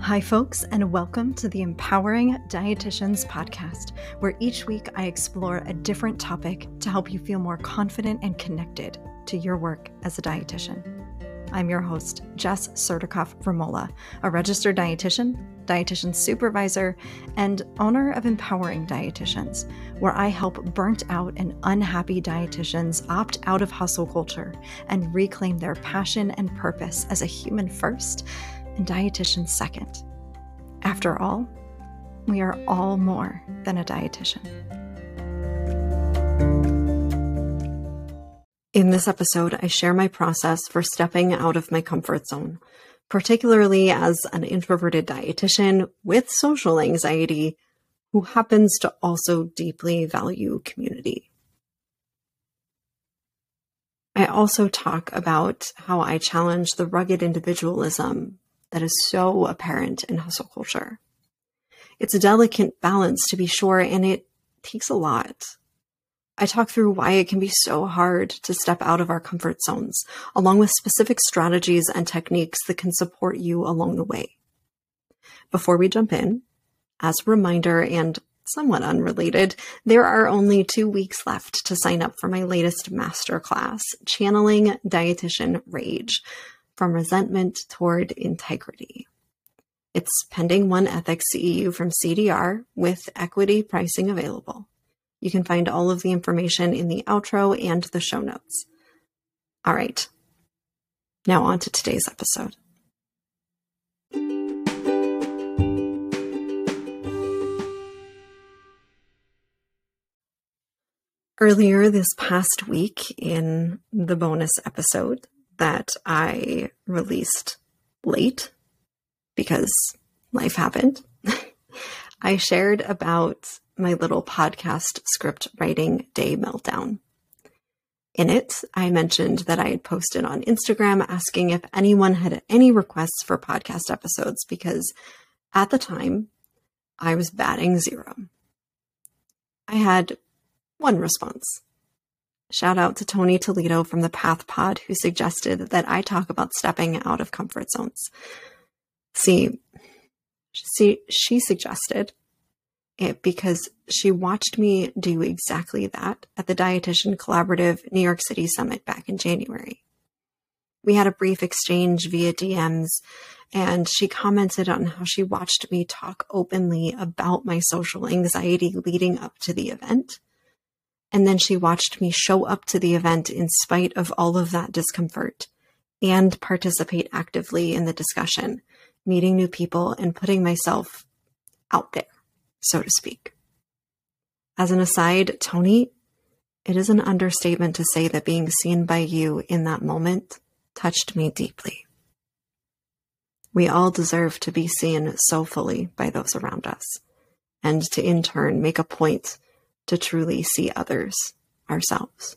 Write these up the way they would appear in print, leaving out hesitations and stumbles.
Hi, folks, and welcome to the Empowering Dietitians podcast, where each week I explore a different topic to help you feel more confident and connected to your work as a dietitian. I'm your host, Jess Surdikoff-Vermola, a registered dietitian supervisor, and owner of Empowering Dietitians, where I help burnt out and unhappy dietitians opt out of hustle culture and reclaim their passion and purpose as a human first and dietitian second. After all, we are all more than a dietitian. In this episode, I share my process for stepping out of my comfort zone, particularly as an introverted dietitian with social anxiety who happens to also deeply value community. I also talk about how I challenge the rugged individualism that is so apparent in hustle culture. It's a delicate balance, to be sure, and it takes a lot. I talk through why it can be so hard to step out of our comfort zones, along with specific strategies and techniques that can support you along the way. Before we jump in, as a reminder and somewhat unrelated, there are only 2 weeks left to sign up for my latest masterclass, Channeling Dietitian Rage, from resentment toward integrity. It's pending One Ethics CEU from CDR with equity pricing available. You can find all of the information in the outro and the show notes. All right, now on to today's episode. Earlier this past week, in the bonus episode that I released late because life happened, I shared about my little podcast script writing day meltdown. In it, I mentioned that I had posted on Instagram asking if anyone had any requests for podcast episodes because at the time I was batting zero. I had one response. Shout out to Tony Toledo from the Path Pod, who suggested that I talk about stepping out of comfort zones. She suggested it because she watched me do exactly that at the Dietitian Collaborative New York City Summit back in January. We had a brief exchange via DMs, and she commented on how she watched me talk openly about my social anxiety leading up to the event. And then she watched me show up to the event in spite of all of that discomfort and participate actively in the discussion, meeting new people and putting myself out there, so to speak. As an aside, Tony, it is an understatement to say that being seen by you in that moment touched me deeply. We all deserve to be seen so fully by those around us, and to in turn make a point to truly see others ourselves.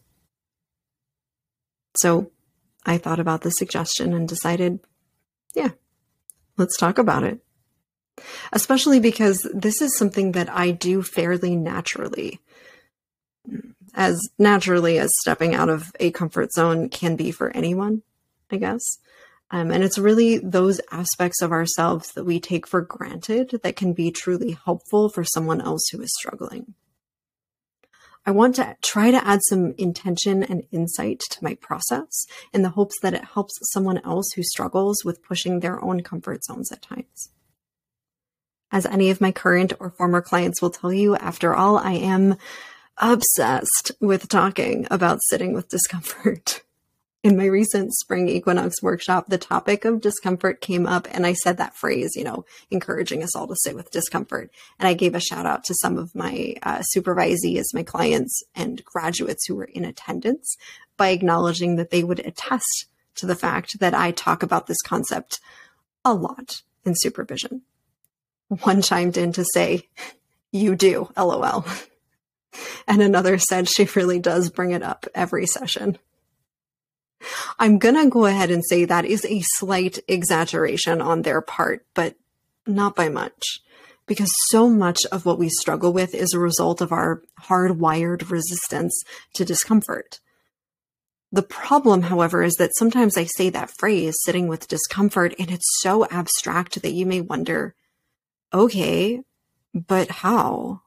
So I thought about the suggestion and decided, yeah, let's talk about it. Especially because this is something that I do fairly naturally, as naturally as stepping out of a comfort zone can be for anyone, I guess. And it's really those aspects of ourselves that we take for granted that can be truly helpful for someone else who is struggling. I want to try to add some intention and insight to my process in the hopes that it helps someone else who struggles with pushing their own comfort zones at times. As any of my current or former clients will tell you, after all, I am obsessed with talking about sitting with discomfort. In my recent spring equinox workshop, the topic of discomfort came up, and I said that phrase, encouraging us all to sit with discomfort. And I gave a shout out to some of my supervisees, my clients and graduates who were in attendance by acknowledging that they would attest to the fact that I talk about this concept a lot in supervision. One chimed in to say, "You do, LOL." And another said she really does bring it up every session. I'm going to go ahead and say that is a slight exaggeration on their part, but not by much, because so much of what we struggle with is a result of our hardwired resistance to discomfort. The problem, however, is that sometimes I say that phrase, sitting with discomfort, and it's so abstract that you may wonder, okay, but how?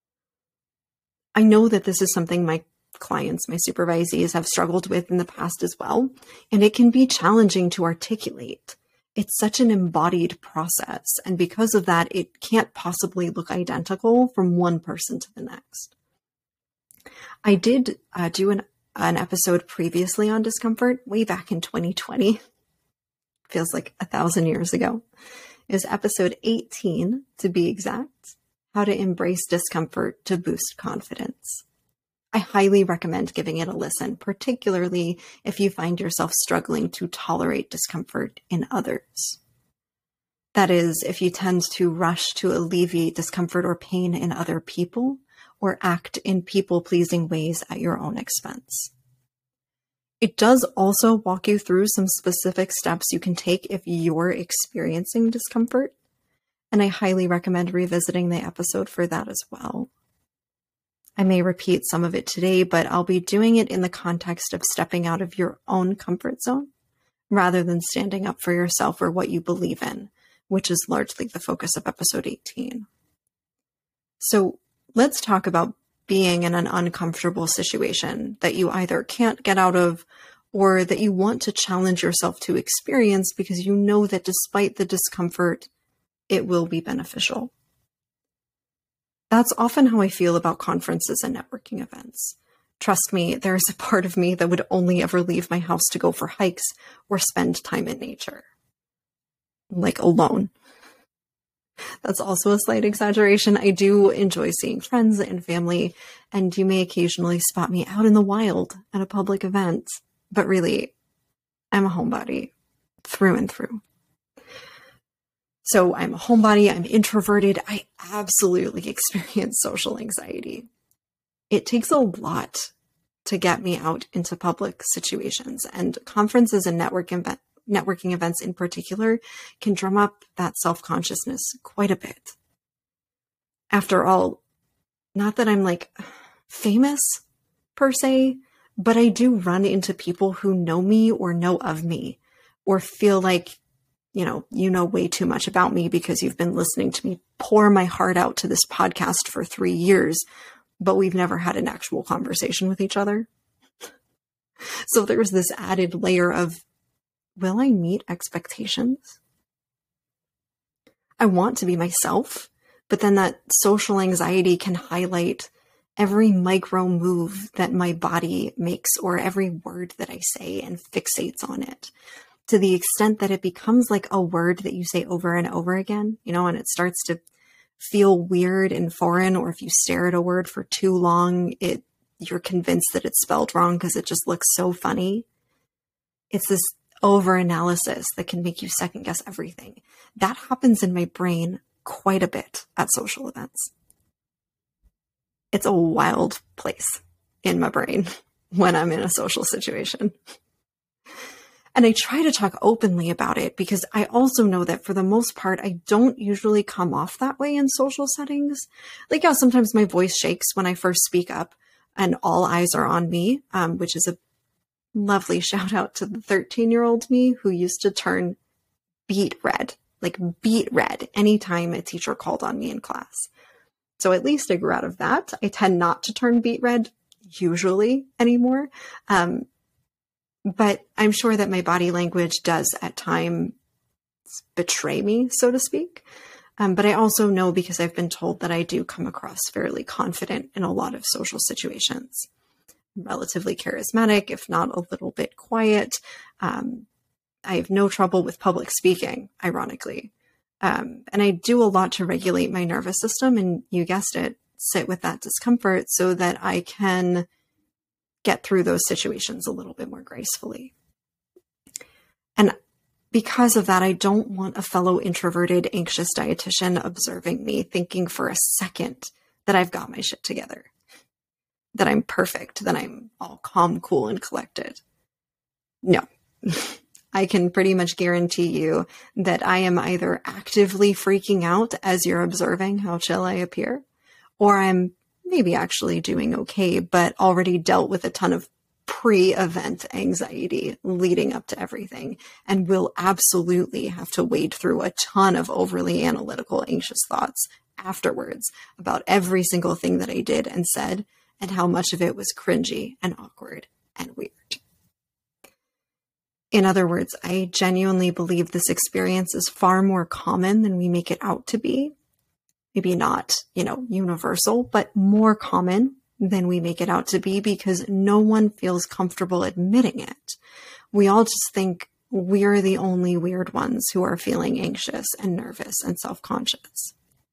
I know that this is something my clients, my supervisees have struggled with in the past as well, and it can be challenging to articulate. It's such an embodied process, and because of that, it can't possibly look identical from one person to the next. I did do an episode previously on discomfort way back in 2020. Feels like 1,000 years ago. It was episode 18 to be exact, how to embrace discomfort to boost confidence. I highly recommend giving it a listen, particularly if you find yourself struggling to tolerate discomfort in others. That is, if you tend to rush to alleviate discomfort or pain in other people, or act in people-pleasing ways at your own expense. It does also walk you through some specific steps you can take if you're experiencing discomfort, and I highly recommend revisiting the episode for that as well. I may repeat some of it today, but I'll be doing it in the context of stepping out of your own comfort zone, rather than standing up for yourself or what you believe in, which is largely the focus of episode 18. So, let's talk about being in an uncomfortable situation that you either can't get out of or that you want to challenge yourself to experience because you know that despite the discomfort, it will be beneficial. That's often how I feel about conferences and networking events. Trust me, there's a part of me that would only ever leave my house to go for hikes or spend time in nature. Like alone. That's also a slight exaggeration. I do enjoy seeing friends and family, and you may occasionally spot me out in the wild at a public event. But really, I'm a homebody through and through. So I'm a homebody, I'm introverted, I absolutely experience social anxiety. It takes a lot to get me out into public situations, and conferences and networking events in particular can drum up that self-consciousness quite a bit. After all, not that I'm like famous per se, but I do run into people who know me or know of me or feel like, you know way too much about me because you've been listening to me pour my heart out to this podcast for 3 years, but we've never had an actual conversation with each other. So there was this added layer of, will I meet expectations? I want to be myself, but then that social anxiety can highlight every micro move that my body makes or every word that I say and fixates on it, to the extent that it becomes like a word that you say over and over again, and it starts to feel weird and foreign, or if you stare at a word for too long, you're convinced that it's spelled wrong because it just looks so funny. It's this over-analysis that can make you second-guess everything. That happens in my brain quite a bit at social events. It's a wild place in my brain when I'm in a social situation. And I try to talk openly about it because I also know that for the most part, I don't usually come off that way in social settings. Like, yeah, sometimes my voice shakes when I first speak up and all eyes are on me, which is a lovely shout out to the 13-year-old me who used to turn beet red anytime a teacher called on me in class. So at least I grew out of that. I tend not to turn beet red usually anymore. But I'm sure that my body language does at times betray me, so to speak. But I also know because I've been told that I do come across fairly confident in a lot of social situations. Relatively charismatic, if not a little bit quiet. I have no trouble with public speaking, ironically. And I do a lot to regulate my nervous system, and you guessed it, sit with that discomfort so that I can get through those situations a little bit more gracefully. And because of that, I don't want a fellow introverted, anxious dietitian observing me thinking for a second that I've got my shit together, that I'm perfect, that I'm all calm, cool, and collected. No, I can pretty much guarantee you that I am either actively freaking out as you're observing how chill I appear, or I'm maybe actually doing okay, but already dealt with a ton of pre-event anxiety leading up to everything, and will absolutely have to wade through a ton of overly analytical, anxious thoughts afterwards about every single thing that I did and said, and how much of it was cringy and awkward and weird. In other words, I genuinely believe this experience is far more common than we make it out to be. Maybe not, universal, but more common than we make it out to be, because no one feels comfortable admitting it. We all just think we're the only weird ones who are feeling anxious and nervous and self-conscious.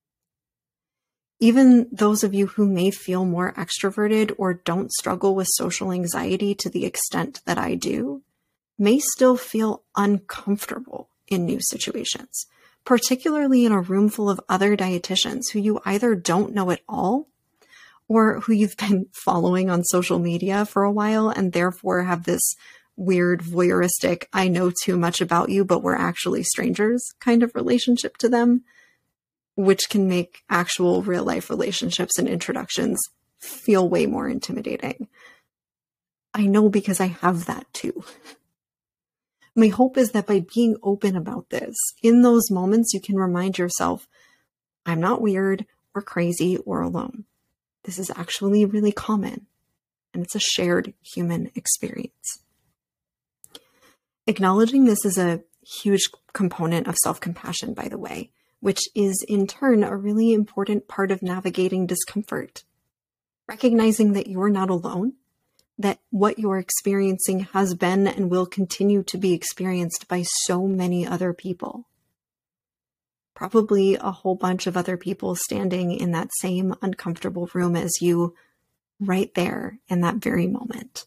Even those of you who may feel more extroverted or don't struggle with social anxiety to the extent that I do, may still feel uncomfortable in new situations, particularly in a room full of other dietitians who you either don't know at all or who you've been following on social media for a while and therefore have this weird voyeuristic, I know too much about you, but we're actually strangers kind of relationship to them, which can make actual real life relationships and introductions feel way more intimidating. I know because I have that too. My hope is that by being open about this, in those moments, you can remind yourself, I'm not weird or crazy or alone. This is actually really common, and it's a shared human experience. Acknowledging this is a huge component of self-compassion, by the way, which is in turn a really important part of navigating discomfort. Recognizing that you're not alone, that what you're experiencing has been and will continue to be experienced by so many other people. Probably a whole bunch of other people standing in that same uncomfortable room as you right there in that very moment.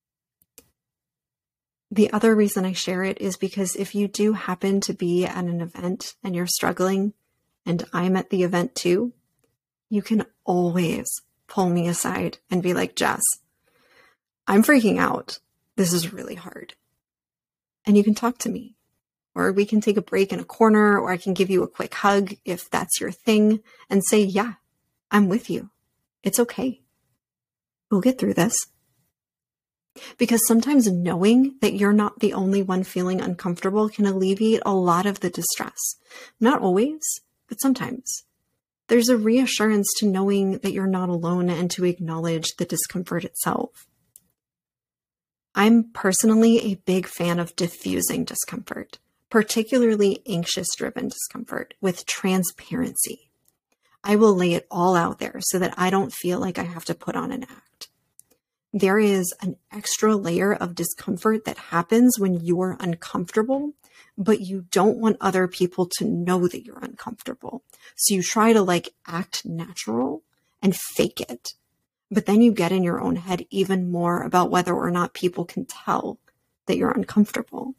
The other reason I share it is because if you do happen to be at an event and you're struggling, and I'm at the event too, you can always pull me aside and be like, Jess, I'm freaking out. This is really hard. And you can talk to me. Or we can take a break in a corner, or I can give you a quick hug if that's your thing and say, yeah, I'm with you. It's okay. We'll get through this. Because sometimes knowing that you're not the only one feeling uncomfortable can alleviate a lot of the distress. Not always, but sometimes. There's a reassurance to knowing that you're not alone and to acknowledge the discomfort itself. I'm personally a big fan of diffusing discomfort, particularly anxious-driven discomfort, with transparency. I will lay it all out there so that I don't feel like I have to put on an act. There is an extra layer of discomfort that happens when you're uncomfortable, but you don't want other people to know that you're uncomfortable. So you try to act natural and fake it. But then you get in your own head even more about whether or not people can tell that you're uncomfortable.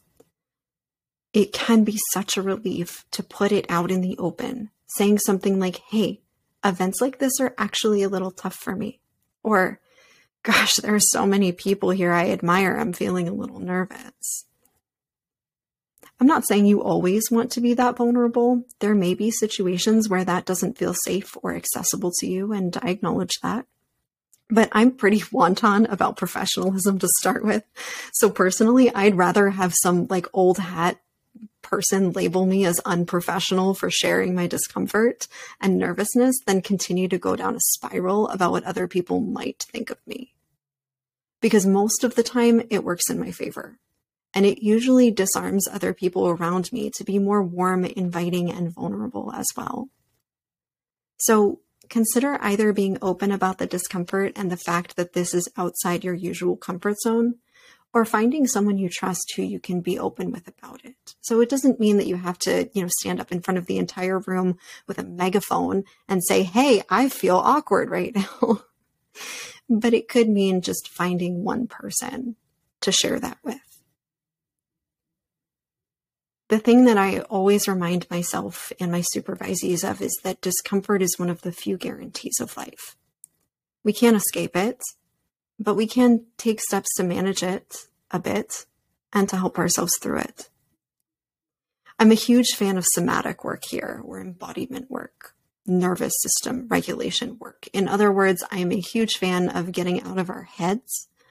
It can be such a relief to put it out in the open, saying something like, hey, events like this are actually a little tough for me. Or, gosh, there are so many people here I admire. I'm feeling a little nervous. I'm not saying you always want to be that vulnerable. There may be situations where that doesn't feel safe or accessible to you, and I acknowledge that. But I'm pretty wanton about professionalism to start with. So personally, I'd rather have some old hat person label me as unprofessional for sharing my discomfort and nervousness than continue to go down a spiral about what other people might think of me. Because most of the time it works in my favor. And it usually disarms other people around me to be more warm, inviting, and vulnerable as well. So consider either being open about the discomfort and the fact that this is outside your usual comfort zone, or finding someone you trust who you can be open with about it. So it doesn't mean that you have to, stand up in front of the entire room with a megaphone and say, hey, I feel awkward right now. But it could mean just finding one person to share that with. The thing that I always remind myself and my supervisees of is that discomfort is one of the few guarantees of life. We can't escape it, but we can take steps to manage it a bit and to help ourselves through it. I'm a huge fan of somatic work here, or embodiment work, nervous system regulation work. In other words, I am a huge fan of getting out of our heads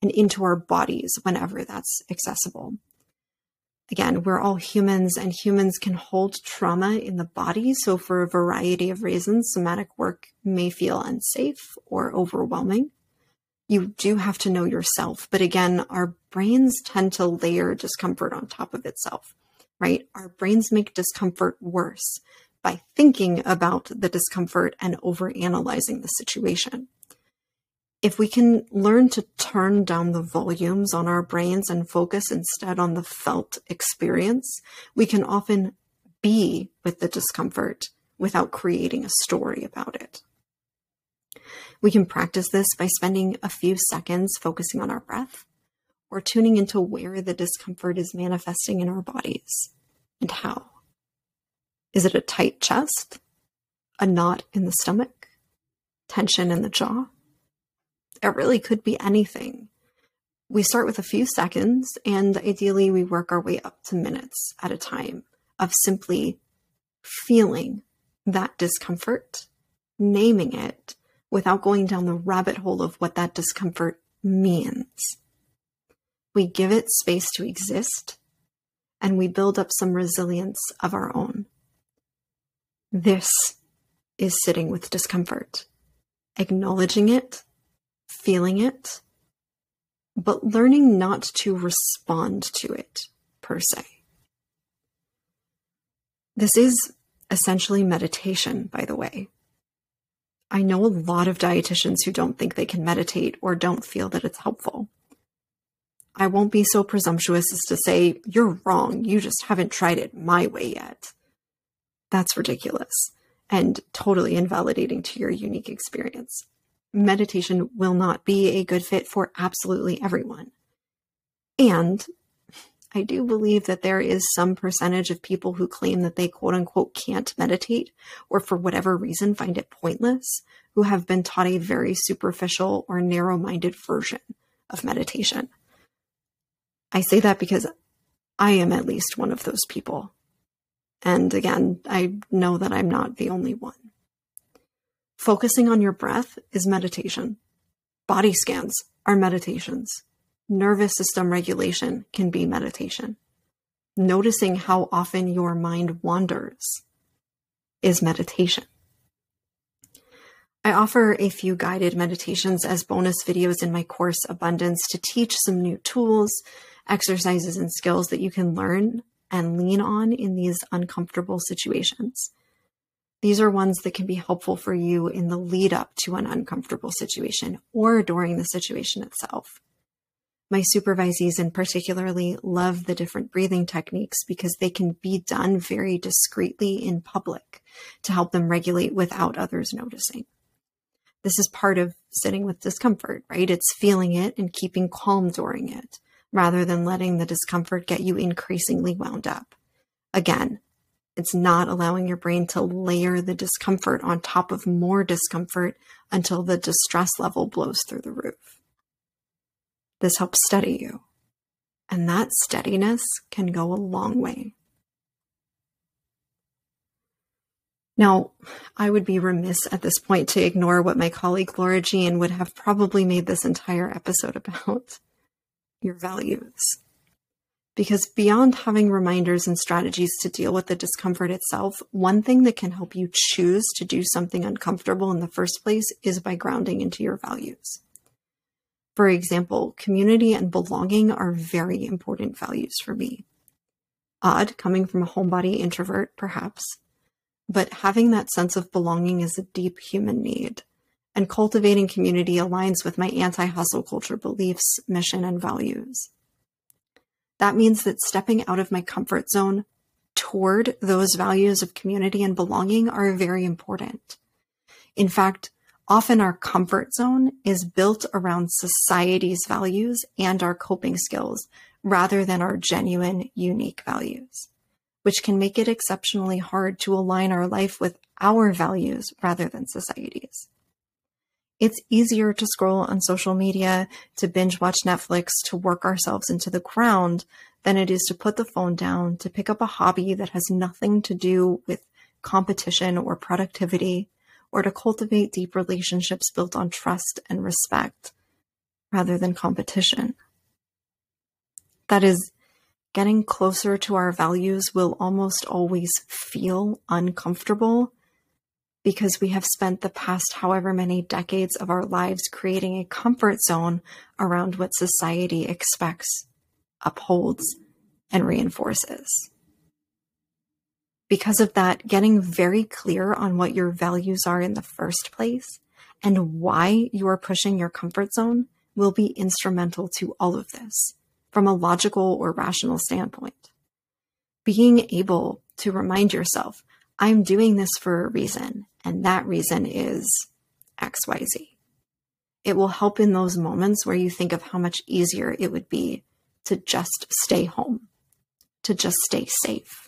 and into our bodies whenever that's accessible. Again, we're all humans, and humans can hold trauma in the body. So for a variety of reasons, somatic work may feel unsafe or overwhelming. You do have to know yourself. But again, our brains tend to layer discomfort on top of itself, right? Our brains make discomfort worse by thinking about the discomfort and overanalyzing the situation. If we can learn to turn down the volumes on our brains and focus instead on the felt experience, we can often be with the discomfort without creating a story about it. We can practice this by spending a few seconds focusing on our breath or tuning into where the discomfort is manifesting in our bodies and how. Is it a tight chest, a knot in the stomach, tension in the jaw? It really could be anything. We start with a few seconds, and ideally we work our way up to minutes at a time of simply feeling that discomfort, naming it, without going down the rabbit hole of what that discomfort means. We give it space to exist, and we build up some resilience of our own. This is sitting with discomfort, acknowledging it, feeling it, but learning not to respond to it per se. This is essentially meditation, by the way. I know a lot of dietitians who don't think they can meditate or don't feel that it's helpful. I won't be so presumptuous as to say, you're wrong, you just haven't tried it my way yet. That's ridiculous and totally invalidating to your unique experience. Meditation will not be a good fit for absolutely everyone. And I do believe that there is some percentage of people who claim that they quote unquote can't meditate or for whatever reason find it pointless, who have been taught a very superficial or narrow-minded version of meditation. I say that because I am at least one of those people. And again, I know that I'm not the only one. Focusing on your breath is meditation. Body scans are meditations. Nervous system regulation can be meditation. Noticing how often your mind wanders is meditation. I offer a few guided meditations as bonus videos in my course Abundance to teach some new tools, exercises, and skills that you can learn and lean on in these uncomfortable situations. These are ones that can be helpful for you in the lead up to an uncomfortable situation or during the situation itself. My supervisees in particularly love the different breathing techniques because they can be done very discreetly in public to help them regulate without others noticing. This is part of sitting with discomfort, right? It's feeling it and keeping calm during it, rather than letting the discomfort get you increasingly wound up. Again, it's not allowing your brain to layer the discomfort on top of more discomfort until the distress level blows through the roof. This helps steady you, and that steadiness can go a long way. Now, I would be remiss at this point to ignore what my colleague Laura Jean would have probably made this entire episode about: your values. Because beyond having reminders and strategies to deal with the discomfort itself, one thing that can help you choose to do something uncomfortable in the first place is by grounding into your values. For example, community and belonging are very important values for me. Odd, coming from a homebody introvert, perhaps, but having that sense of belonging is a deep human need, and cultivating community aligns with my anti-hustle culture beliefs, mission, and values. That means that stepping out of my comfort zone toward those values of community and belonging are very important. In fact, often our comfort zone is built around society's values and our coping skills rather than our genuine, unique values, which can make it exceptionally hard to align our life with our values rather than society's. It's easier to scroll on social media, to binge watch Netflix, to work ourselves into the ground than it is to put the phone down, to pick up a hobby that has nothing to do with competition or productivity, or to cultivate deep relationships built on trust and respect. rather than competition. That is, getting closer to our values will almost always feel uncomfortable because we have spent the past however many decades of our lives creating a comfort zone around what society expects, upholds, and reinforces. Because of that, getting very clear on what your values are in the first place and why you are pushing your comfort zone will be instrumental to all of this from a logical or rational standpoint. Being able to remind yourself, I'm doing this for a reason, and that reason is XYZ. It will help in those moments where you think of how much easier it would be to just stay home, to just stay safe.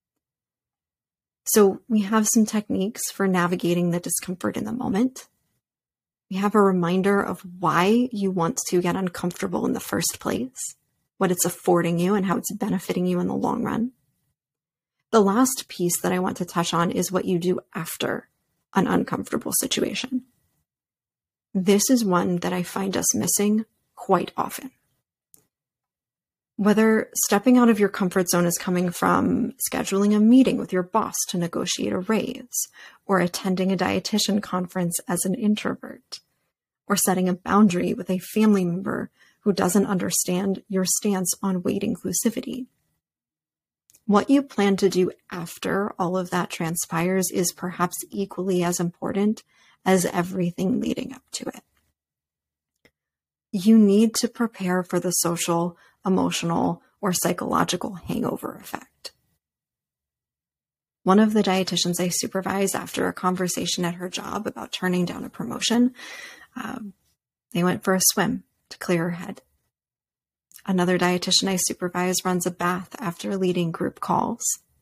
So we have some techniques for navigating the discomfort in the moment. We have a reminder of why you want to get uncomfortable in the first place, what it's affording you and how it's benefiting you in the long run. The last piece that I want to touch on is what you do after an uncomfortable situation. This is one that I find us missing quite often. Whether stepping out of your comfort zone is coming from scheduling a meeting with your boss to negotiate a raise, or attending a dietitian conference as an introvert, or setting a boundary with a family member who doesn't understand your stance on weight inclusivity. What you plan to do after all of that transpires is perhaps equally as important as everything leading up to it. You need to prepare for the social, emotional, or psychological hangover effect. One of the dietitians I supervise, after a conversation at her job about turning down a promotion, they went for a swim to clear her head. Another dietitian I supervise runs a bath after leading group calls.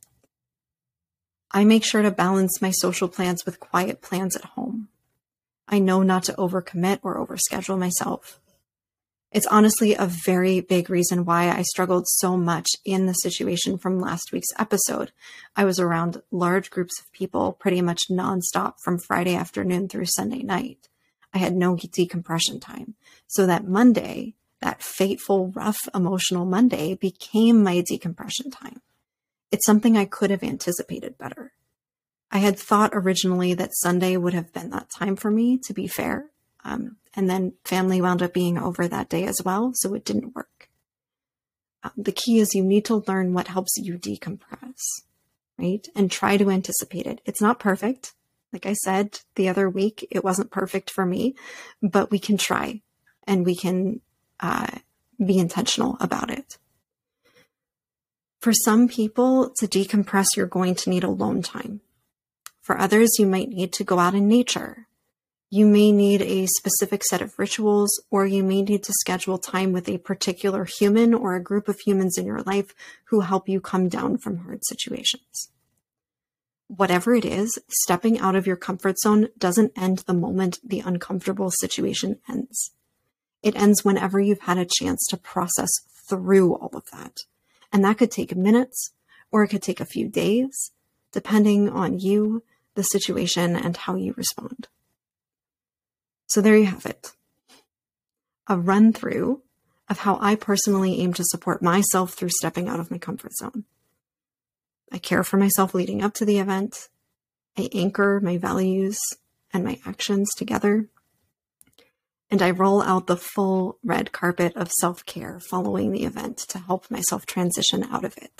I make sure to balance my social plans with quiet plans at home. I know not to overcommit or overschedule myself. It's honestly a very big reason why I struggled so much in the situation from last week's episode. I was around large groups of people pretty much nonstop from Friday afternoon through Sunday night. I had no decompression time. So that Monday, that fateful, rough, emotional Monday became my decompression time. It's something I could have anticipated better. I had thought originally that Sunday would have been that time for me, to be fair. And then family wound up being over that day as well, so it didn't work. The key is you need to learn what helps you decompress, right? And try to anticipate it. It's not perfect. Like I said the other week, it wasn't perfect for me, but we can try and we can be intentional about it. For some people, to decompress, you're going to need alone time. For others, you might need to go out in nature. You may need a specific set of rituals, or you may need to schedule time with a particular human or a group of humans in your life who help you come down from hard situations. Whatever it is, stepping out of your comfort zone doesn't end the moment the uncomfortable situation ends. It ends whenever you've had a chance to process through all of that. And that could take minutes, or it could take a few days, depending on you, the situation, and how you respond. So there you have it. A run through of how I personally aim to support myself through stepping out of my comfort zone. I care for myself leading up to the event. I anchor my values and my actions together. And I roll out the full red carpet of self-care following the event to help myself transition out of it.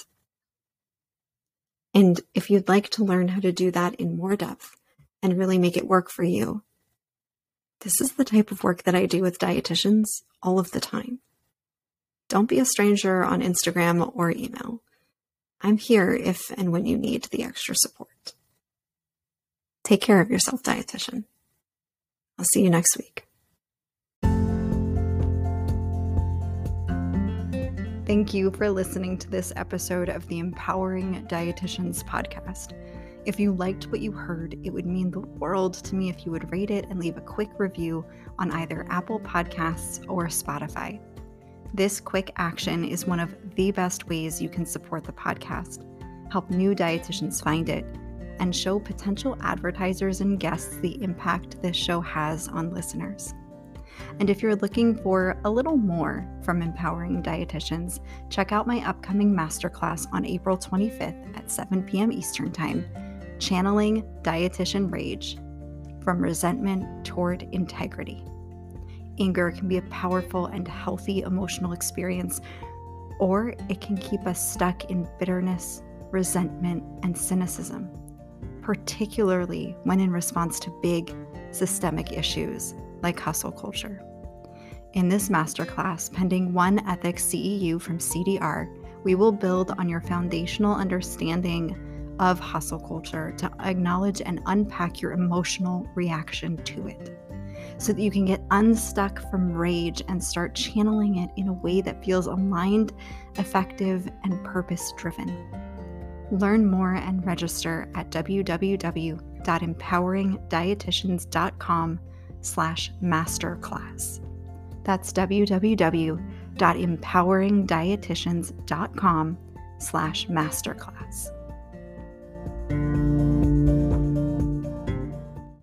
And if you'd like to learn how to do that in more depth and really make it work for you, this is the type of work that I do with dietitians all of the time. Don't be a stranger on Instagram or email. I'm here if and when you need the extra support. Take care of yourself, dietitian. I'll see you next week. Thank you for listening to this episode of the Empowering Dietitians podcast. If you liked what you heard, it would mean the world to me if you would rate it and leave a quick review on either Apple Podcasts or Spotify. This quick action is one of the best ways you can support the podcast, help new dietitians find it, and show potential advertisers and guests the impact this show has on listeners. And if you're looking for a little more from Empowering Dietitians, check out my upcoming masterclass on April 25th at 7 p.m. Eastern Time, Channeling Dietitian Rage, from Resentment Toward Integrity. Anger can be a powerful and healthy emotional experience, or it can keep us stuck in bitterness, resentment, and cynicism, particularly when in response to big systemic issues like hustle culture. In this masterclass, pending one ethics CEU from CDR, we will build on your foundational understanding of hustle culture to acknowledge and unpack your emotional reaction to it, so that you can get unstuck from rage and start channeling it in a way that feels aligned, effective, and purpose-driven. Learn more and register at www.empoweringdietitians.com/masterclass. That's www.empoweringdietitians.com/masterclass.